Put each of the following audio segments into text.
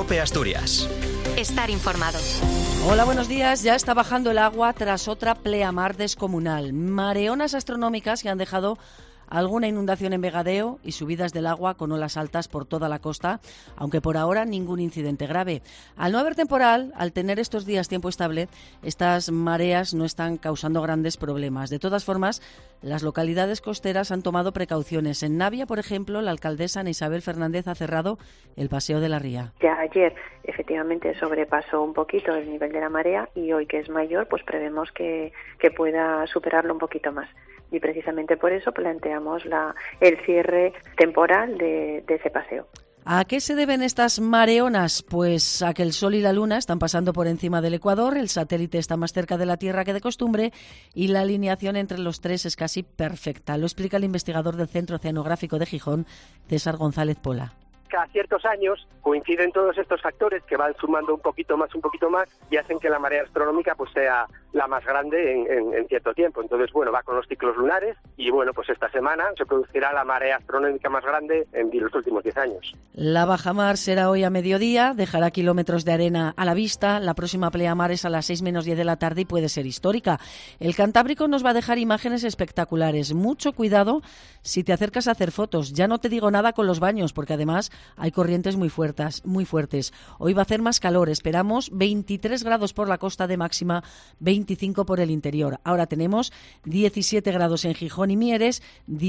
COPE Asturias. Estar informado. Hola, buenos días. Ya está bajando el agua tras otra pleamar descomunal. Mareonas astronómicas que han dejado alguna inundación en Vegadeo y subidas del agua con olas altas por toda la costa, aunque por ahora ningún incidente grave. Al no haber temporal, al tener estos días tiempo estable, estas mareas no están causando grandes problemas. De todas formas, las localidades costeras han tomado precauciones. En Navia, por ejemplo, la alcaldesa Ana Isabel Fernández ha cerrado el Paseo de la Ría. Ya ayer, efectivamente, sobrepasó un poquito el nivel de la marea y hoy, que es mayor, pues prevemos que pueda superarlo un poquito más. Y precisamente por eso planteamos el cierre temporal de ese paseo. ¿A qué se deben estas mareonas? Pues a que el Sol y la Luna están pasando por encima del Ecuador, el satélite está más cerca de la Tierra que de costumbre y la alineación entre los tres es casi perfecta. Lo explica el investigador del Centro Oceanográfico de Gijón, César González Pola. Cada ciertos años coinciden todos estos factores que van sumando un poquito más y hacen que la marea astronómica pues sea la más grande en cierto tiempo. Entonces, bueno, va con los ciclos lunares y, bueno, pues esta semana se producirá la marea astronómica más grande en los últimos 10 años. La bajamar será hoy a mediodía, dejará kilómetros de arena a la vista. La próxima pleamar es a las 6 menos 10 de la tarde y puede ser histórica. El Cantábrico nos va a dejar imágenes espectaculares. Mucho cuidado si te acercas a hacer fotos. Ya no te digo nada con los baños, porque además hay corrientes muy fuertes. Hoy va a hacer más calor. Esperamos 23 grados por la costa de máxima, 25 por el interior. Ahora tenemos 17 grados en Gijón y Mieres,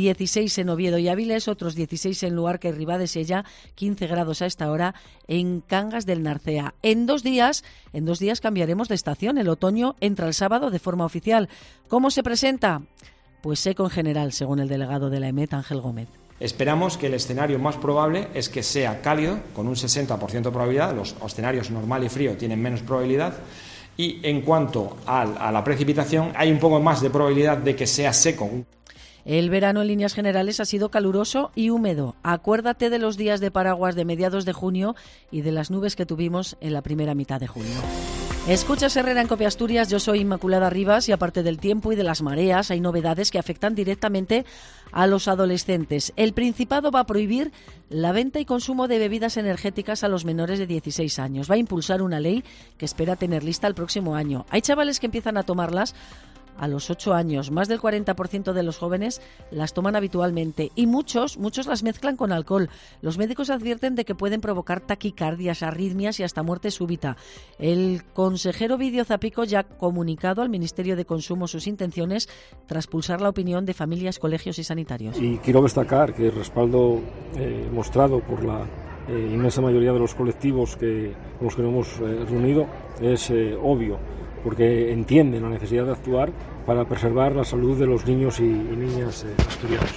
16 en Oviedo y Avilés, otros 16 en Luarca y Ribadesella, 15 grados a esta hora en Cangas del Narcea. En dos días cambiaremos de estación. El otoño entra el sábado de forma oficial. ¿Cómo se presenta? Pues seco en general, según el delegado de la EMET, Ángel Gómez. Esperamos que el escenario más probable es que sea cálido, con un 60% de probabilidad. Los escenarios normal y frío tienen menos probabilidad. Y en cuanto a la precipitación, hay un poco más de probabilidad de que sea seco. El verano en líneas generales ha sido caluroso y húmedo. Acuérdate de los días de paraguas de mediados de junio y de las nubes que tuvimos en la primera mitad de junio. Escuchas Herrera en COPE Asturias, yo soy Inmaculada Rivas y aparte del tiempo y de las mareas hay novedades que afectan directamente a los adolescentes. El Principado va a prohibir la venta y consumo de bebidas energéticas a los menores de 16 años. Va a impulsar una ley que espera tener lista el próximo año. Hay chavales que empiezan a tomarlas a los 8 años. Más del 40% de los jóvenes las toman habitualmente y muchos las mezclan con alcohol. Los médicos advierten de que pueden provocar taquicardias, arritmias y hasta muerte súbita. El consejero Vidio Zapico ya ha comunicado al Ministerio de Consumo sus intenciones tras pulsar la opinión de familias, colegios y sanitarios. Y quiero destacar que el respaldo mostrado por la inmensa mayoría de los colectivos con los que nos hemos reunido es obvio, porque entienden la necesidad de actuar para preservar la salud de los niños y niñas asturianos.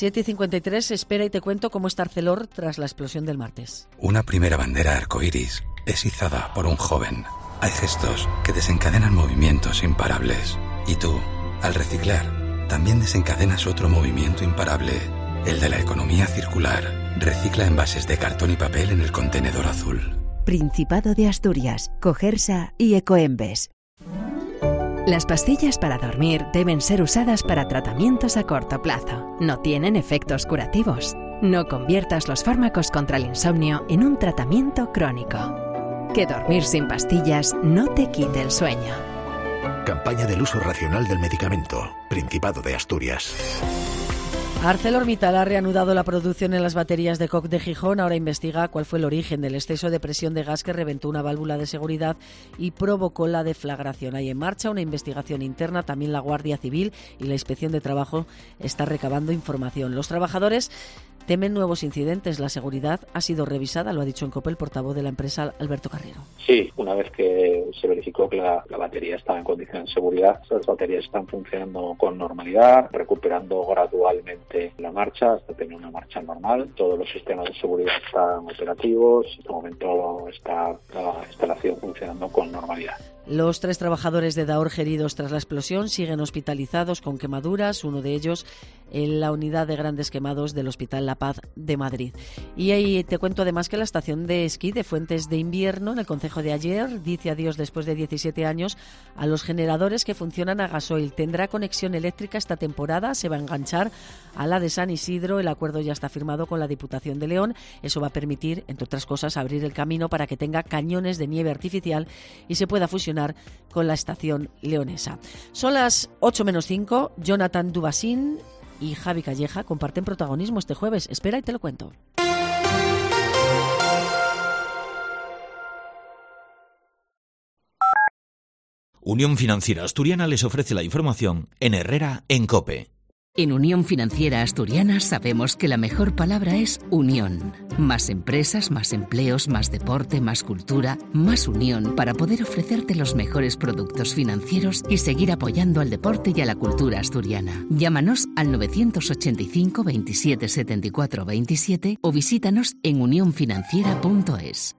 7:53, espera y te cuento cómo está Arcelor tras la explosión del martes. Una primera bandera arcoíris es izada por un joven. Hay gestos que desencadenan movimientos imparables. Y tú, al reciclar, también desencadenas otro movimiento imparable, el de la economía circular. Recicla envases de cartón y papel en el contenedor azul. Principado de Asturias, Cogersa y Ecoembes. Las pastillas para dormir deben ser usadas para tratamientos a corto plazo. No tienen efectos curativos. No conviertas los fármacos contra el insomnio en un tratamiento crónico. Que dormir sin pastillas no te quite el sueño. Campaña del uso racional del medicamento. Principado de Asturias. ArcelorMittal ha reanudado la producción en las baterías de Coque de Gijón. Ahora investiga cuál fue el origen del exceso de presión de gas que reventó una válvula de seguridad y provocó la deflagración. Hay en marcha una investigación interna, también la Guardia Civil y la Inspección de Trabajo está recabando información. Los trabajadores temen nuevos incidentes. La seguridad ha sido revisada, lo ha dicho en COPE el portavoz de la empresa, Alberto Carrero. Sí, una vez que se verificó que la batería estaba en condiciones de seguridad, las baterías están funcionando con normalidad, recuperando gradualmente la marcha hasta tener una marcha normal. Todos los sistemas de seguridad están operativos. En este momento está la instalación funcionando con normalidad. Los 3 trabajadores de Daorge heridos tras la explosión siguen hospitalizados con quemaduras. Uno de ellos en la unidad de grandes quemados del Hospital La Paz de Madrid. Y ahí te cuento además que la estación de esquí de Fuentes de Invierno, en el concejo de Aller, dice adiós después de 17 años a los generadores que funcionan a gasoil. Tendrá conexión eléctrica esta temporada, se va a enganchar a la de San Isidro. El acuerdo ya está firmado con la Diputación de León. Eso va a permitir, entre otras cosas, abrir el camino para que tenga cañones de nieve artificial y se pueda fusionar con la estación leonesa. Son las 8:05. Jonathan Dubassin y Javi Calleja comparten protagonismo este jueves. Espera y te lo cuento. Unión Financiera Asturiana les ofrece la información en Herrera en COPE. En Unión Financiera Asturiana sabemos que la mejor palabra es unión. Más empresas, más empleos, más deporte, más cultura, más unión para poder ofrecerte los mejores productos financieros y seguir apoyando al deporte y a la cultura asturiana. Llámanos al 985 27 74 27 o visítanos en unionfinanciera.es.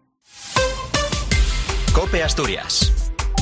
COPE Asturias.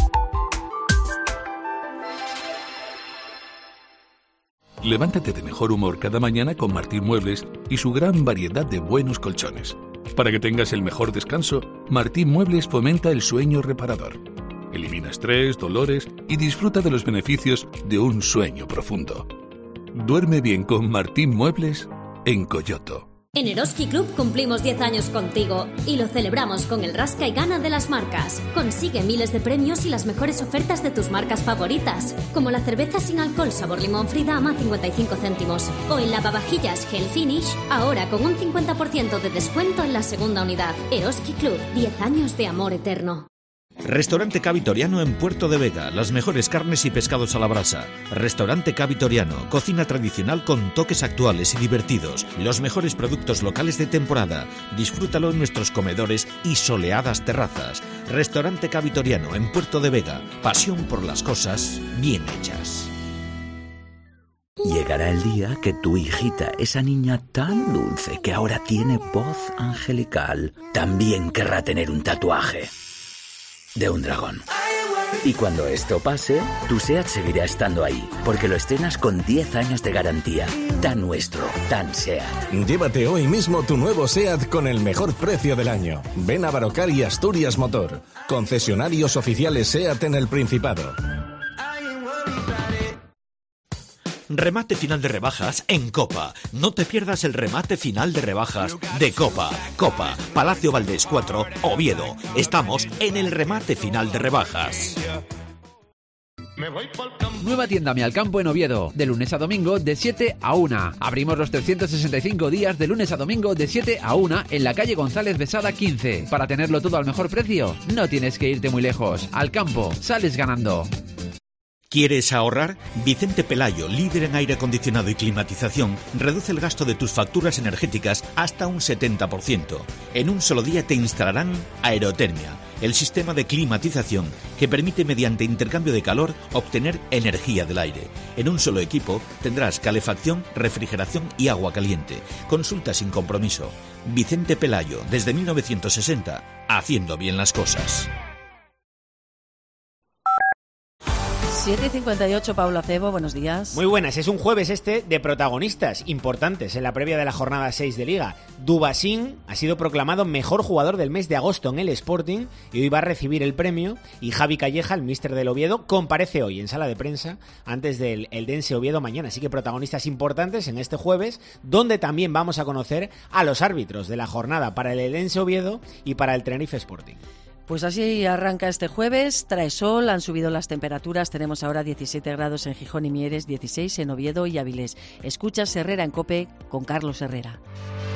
Levántate de mejor humor cada mañana con Martín Muebles y su gran variedad de buenos colchones. Para que tengas el mejor descanso, Martín Muebles fomenta el sueño reparador. Elimina estrés, dolores y disfruta de los beneficios de un sueño profundo. Duerme bien con Martín Muebles en Coyoto. En Eroski Club cumplimos 10 años contigo y lo celebramos con el Rasca y Gana de las marcas. Consigue miles de premios y las mejores ofertas de tus marcas favoritas, como la cerveza sin alcohol sabor limón Fridama a 55 céntimos o el lavavajillas Gel Finish, ahora con un 50% de descuento en la segunda unidad. Eroski Club, 10 años de amor eterno. Restaurante Ca Vitoriano en Puerto de Vega, las mejores carnes y pescados a la brasa. Restaurante Ca Vitoriano, cocina tradicional con toques actuales y divertidos. Los mejores productos locales de temporada. Disfrútalo en nuestros comedores y soleadas terrazas. Restaurante Ca Vitoriano en Puerto de Vega, pasión por las cosas bien hechas. Llegará el día que tu hijita, esa niña tan dulce que ahora tiene voz angelical, también querrá tener un tatuaje de un dragón. Y cuando esto pase, tu SEAT seguirá estando ahí, porque lo estrenas con 10 años de garantía. Tan nuestro, tan SEAT. Llévate hoy mismo tu nuevo SEAT con el mejor precio del año. Ven a Barocar y Asturias Motor, concesionarios oficiales SEAT en el Principado. Remate final de rebajas en Copa. No te pierdas el remate final de rebajas de Copa. Copa, Palacio Valdés 4, Oviedo. Estamos en el remate final de rebajas. Nueva tienda Mi Alcampo en Oviedo, de lunes a domingo de 7 a 1. Abrimos los 365 días de lunes a domingo de 7 a 1 en la calle González Besada 15. Para tenerlo todo al mejor precio, no tienes que irte muy lejos. Alcampo, sales ganando. ¿Quieres ahorrar? Vicente Pelayo, líder en aire acondicionado y climatización, reduce el gasto de tus facturas energéticas hasta un 70%. En un solo día te instalarán Aerotermia, el sistema de climatización que permite mediante intercambio de calor obtener energía del aire. En un solo equipo tendrás calefacción, refrigeración y agua caliente. Consulta sin compromiso. Vicente Pelayo, desde 1960, haciendo bien las cosas. 7:58, Pablo Acebo, buenos días. Muy buenas, es un jueves de protagonistas importantes en la previa de la jornada 6 de Liga. Dubassin ha sido proclamado mejor jugador del mes de agosto en el Sporting y hoy va a recibir el premio, y Javi Calleja, el míster del Oviedo, comparece hoy en sala de prensa antes del Eldense Oviedo mañana. Así que protagonistas importantes en este jueves, donde también vamos a conocer a los árbitros de la jornada para el Eldense Oviedo y para el Tenerife Sporting. Pues así arranca este jueves, trae sol, han subido las temperaturas, tenemos ahora 17 grados en Gijón y Mieres, 16 en Oviedo y Avilés. Escuchas Herrera en COPE con Carlos Herrera.